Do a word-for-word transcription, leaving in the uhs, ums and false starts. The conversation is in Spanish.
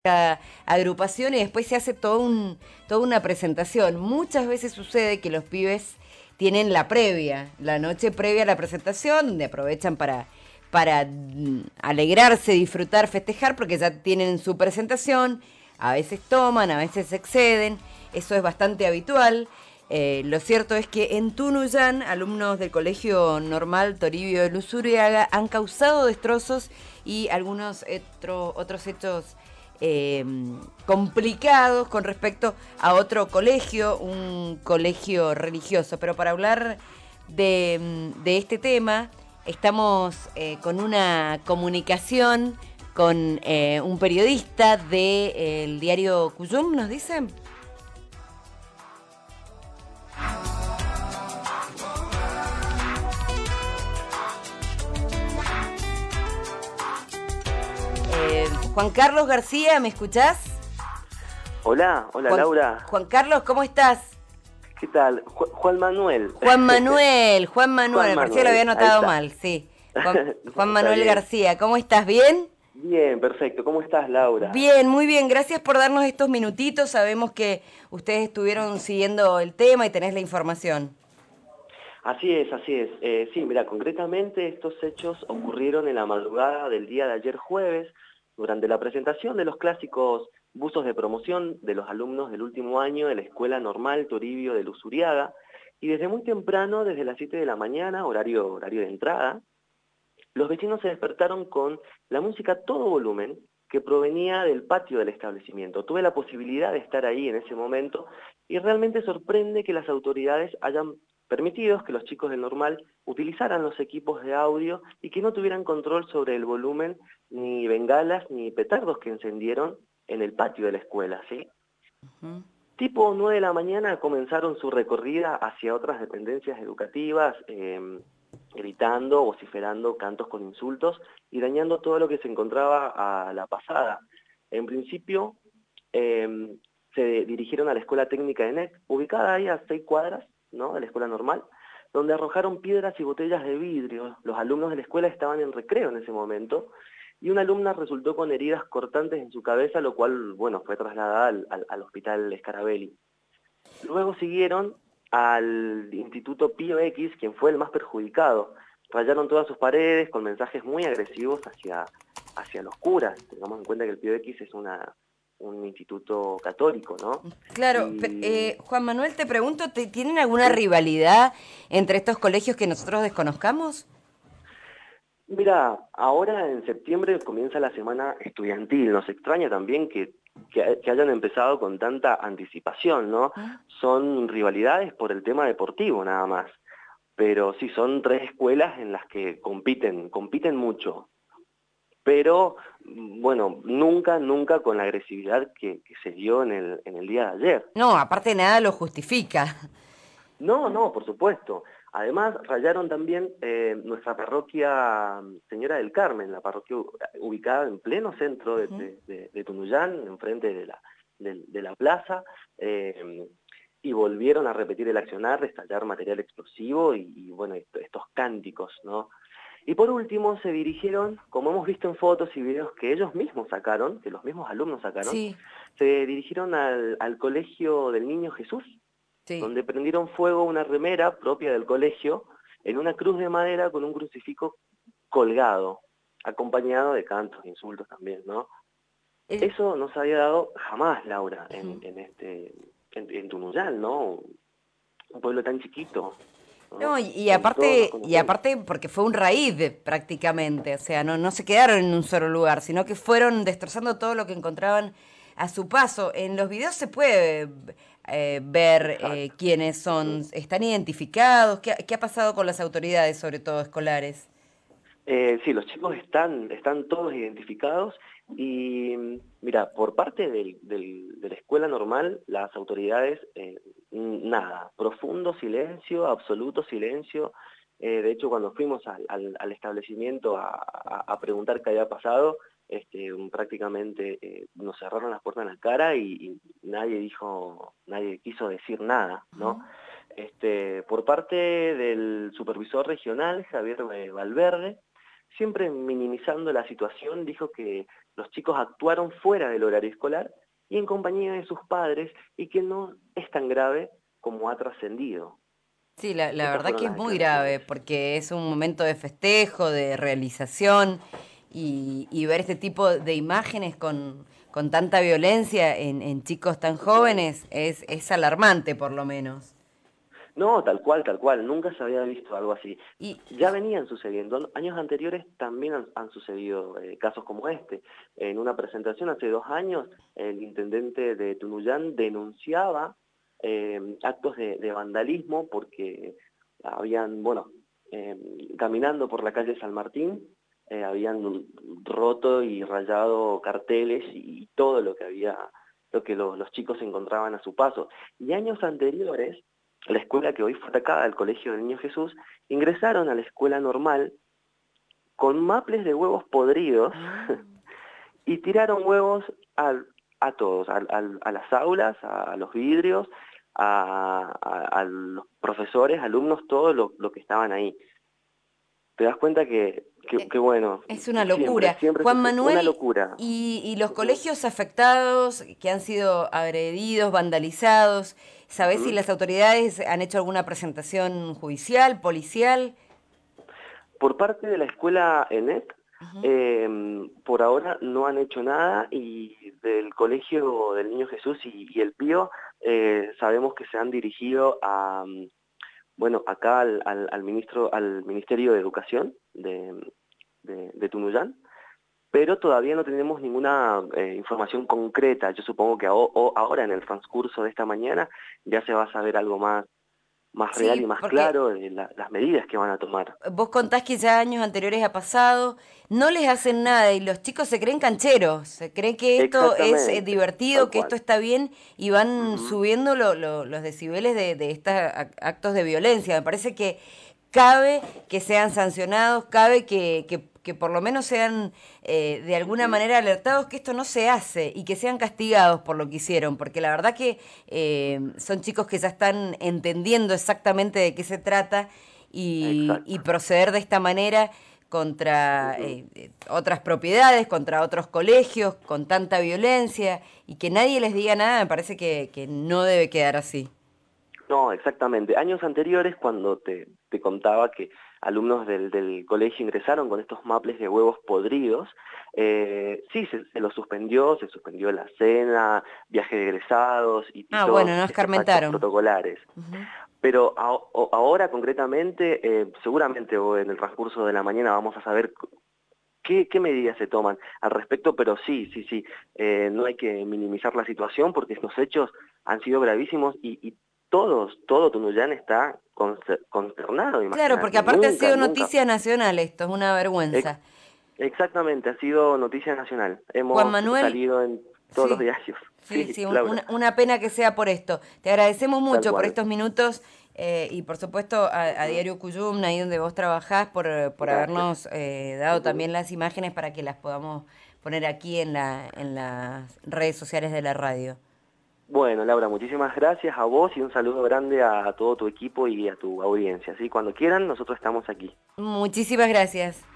la agrupación y después se hace todo un, toda una presentación. Muchas veces sucede que los pibes tienen la previa, la noche previa a la presentación, donde aprovechan para, para mm, alegrarse, disfrutar, festejar, porque ya tienen su presentación, a veces toman, a veces se exceden, eso es bastante habitual. Eh, lo cierto es que en Tunuyán, alumnos del Colegio Normal Toribio de Luzuriaga han causado destrozos y algunos etro, otros hechos eh, complicados con respecto a otro colegio, un colegio religioso. Pero para hablar de, de este tema, estamos eh, con una comunicación con eh, un periodista del de, eh, diario Cuyum, ¿nos dicen? Eh, Juan Carlos García, ¿me escuchás? Hola, hola Juan, Laura. Juan Carlos, ¿cómo estás? ¿Qué tal? Ju Juan Manuel. Juan Manuel, Juan Manuel, Juan me pareció que lo Manuel, había ahí anotado está. mal, sí. Juan, Juan Está Manuel bien. García, ¿cómo estás? ¿Bien? Bien, perfecto. ¿Cómo estás, Laura? Bien, muy bien, gracias por darnos estos minutitos. Sabemos que ustedes estuvieron siguiendo el tema y tenés la información. Así es, así es. Eh, sí, mira, concretamente estos hechos ocurrieron en la madrugada del día de ayer jueves, durante la presentación de los clásicos buzos de promoción de los alumnos del último año de la Escuela Normal Toribio de Luzuriaga, y desde muy temprano, desde las siete de la mañana, horario, horario de entrada, los vecinos se despertaron con la música a todo volumen que provenía del patio del establecimiento. Tuve la posibilidad de estar ahí en ese momento y realmente sorprende que las autoridades hayan permitido que los chicos del Normal utilizaran los equipos de audio y que no tuvieran control sobre el volumen, ni bengalas ni petardos que encendieron en el patio de la escuela, ¿sí? Uh-huh. Tipo nueve de la mañana comenzaron su recorrida hacia otras dependencias educativas, eh, gritando, vociferando cantos con insultos y dañando todo lo que se encontraba a la pasada. En principio, eh, se dirigieron a la Escuela Técnica de N E C, ubicada ahí a seis cuadras, ¿no?, de la escuela normal, donde arrojaron piedras y botellas de vidrio. Los alumnos de la escuela estaban en recreo en ese momento, y una alumna resultó con heridas cortantes en su cabeza, lo cual, bueno, fue trasladada al, al, al hospital Scarabelli. Luego siguieron al Instituto Pío X, quien fue el más perjudicado. Rayaron todas sus paredes con mensajes muy agresivos hacia, hacia los curas. Tengamos en cuenta que el Pío X es una, un instituto católico, ¿no? Claro, Y eh, Juan Manuel, te pregunto, ¿tienen alguna sí, rivalidad entre estos colegios que nosotros desconozcamos? mira, ahora en septiembre comienza la semana estudiantil. Nos extraña también que, que, que hayan empezado con tanta anticipación, ¿no? ¿Mm? Son rivalidades por el tema deportivo nada más. Pero sí, son tres escuelas en las que compiten, compiten mucho. Pero, bueno, nunca, nunca con la agresividad que, que se dio en el, en el día de ayer. No, aparte nada lo justifica. No, no, por supuesto. Además, rayaron también eh, nuestra parroquia Señora del Carmen, la parroquia ubicada en pleno centro de, Uh-huh. de, de, de Tunuyán, enfrente de la, de, de la plaza, eh, y volvieron a repetir el accionar, de estallar material explosivo y, y bueno, estos cánticos, ¿no? Y por último se dirigieron, como hemos visto en fotos y videos que ellos mismos sacaron, que los mismos alumnos sacaron, Sí, se dirigieron al, al Colegio del Niño Jesús, sí. donde prendieron fuego una remera propia del colegio en una cruz de madera con un crucifijo colgado, acompañado de cantos e insultos también, ¿no? El, Eso no se había dado jamás, Laura, en, uh-huh. en este en, en Tunuyán, ¿no? Un pueblo tan chiquito, No, ¿no? y, y Donde todos nos aparte, y conocemos. aparte porque fue un raíz de- prácticamente, o sea, no, no se quedaron en un solo lugar, sino que fueron destrozando todo lo que encontraban a su paso. En los videos se puede eh, ver eh, Exacto. quiénes son, están identificados, qué, qué ha pasado con las autoridades, sobre todo escolares. Eh, sí, los chicos están, están todos identificados y mira, por parte del, del- de la escuela normal, las autoridades, eh, nada, profundo silencio, absoluto silencio. Eh, de hecho, cuando fuimos al, al- al establecimiento a, a- a preguntar qué había pasado, este, un- prácticamente eh, nos cerraron las puertas en la cara y, y nadie dijo, nadie quiso decir nada, ¿no? Este, por parte del supervisor regional, Javier eh, Valverde, siempre minimizando la situación, dijo que los chicos actuaron fuera del horario escolar y en compañía de sus padres, y que no es tan grave como ha trascendido. Sí, la, la Estas verdad fueron que las es muy grave, declaraciones. porque es un momento de festejo, de realización, y, y ver este tipo de imágenes con, con tanta violencia en, en chicos tan jóvenes es, es alarmante, por lo menos. No, tal cual, tal cual, nunca se había visto algo así. Y, Ya venían sucediendo, años anteriores también han, han sucedido eh, casos como este. En una presentación hace dos años, el intendente de Tunuyán denunciaba eh, actos de, de vandalismo porque habían, bueno, eh, caminando por la calle San Martín, eh, habían roto y rayado carteles y, y todo lo que había, lo que lo- los chicos encontraban a su paso. Y años anteriores, la escuela que hoy fue atacada, el Colegio del Niño Jesús, ingresaron a la escuela normal con maples de huevos podridos y tiraron huevos al, a todos, al, al, a las aulas, a, a los vidrios, a, a, a los profesores, alumnos, todos lo, lo que estaban ahí. Te das cuenta que, que, eh, que bueno, es una siempre, locura. siempre Juan sucede una Manuel, locura. y, y los Ujú, colegios afectados, que han sido agredidos, vandalizados, ¿sabés si ujú. las autoridades han hecho alguna presentación judicial, policial? Por parte de la escuela ENET, Ujú. eh, por ahora no han hecho nada, y del Colegio del Niño Jesús y, y el Pío eh, sabemos que se han dirigido a, mm, bueno, acá al, al, al ministro, al Ministerio de Educación de, de, de Tunuyán, pero todavía no tenemos ninguna eh, información concreta. Yo supongo que a- o- ahora en el transcurso de esta mañana ya se va a saber algo más, más real y Sí, más porque claro de la- las medidas que van a tomar. vos contás que ya años anteriores ha pasado, no les hacen nada y los chicos se creen cancheros, se creen que esto es eh, Exactamente, tal divertido, que esto cual. está bien y van Ujú. subiendo lo- lo- los decibeles de, de estos ac- actos de violencia. Me parece que cabe que sean sancionados, cabe que, que, que por lo menos sean eh, de alguna Ujú. manera alertados que esto no se hace y que sean castigados por lo que hicieron, porque la verdad que eh, son chicos que ya están entendiendo exactamente de qué se trata y, y Exacto. proceder de esta manera contra Ujú. eh, eh, otras propiedades, contra otros colegios, con tanta violencia y que nadie les diga nada, me parece que, que no debe quedar así. No, exactamente. Años anteriores, cuando te, te contaba que alumnos del, del colegio ingresaron con estos maples de huevos podridos, eh, sí, se, se los suspendió, se suspendió la cena, viaje de egresados y, y Ah, bueno, todos no estos actos escarmentaron. protocolares. Ujú. Pero a- o- ahora concretamente, eh, seguramente o en el transcurso de la mañana vamos a saber qué, qué medidas se toman al respecto, pero sí, sí, sí, eh, no hay que minimizar la situación porque estos hechos han sido gravísimos, y, y todos, todo Tunuyán está concer- consternado, Claro, porque imagínate, aparte ha nunca, sido nunca. noticia nacional esto, es una Ex- vergüenza. exactamente, ha sido noticia nacional, Juan hemos Manuel, salido en todos los sí, diarios. sí, Sí, sí, un- Laura, una, una pena que sea por esto. Te agradecemos tal mucho por cual. estos minutos eh, y por supuesto a, a Ujú. Diario Cuyum, ahí donde vos trabajás, por, por Gracias. habernos eh, dado Ujú. también las imágenes para que las podamos poner aquí en la, en las redes sociales de la radio. Bueno, Laura, muchísimas gracias a vos y un saludo grande a todo tu equipo y a tu audiencia. ¿Sí? Cuando quieran, nosotros estamos aquí. Muchísimas gracias.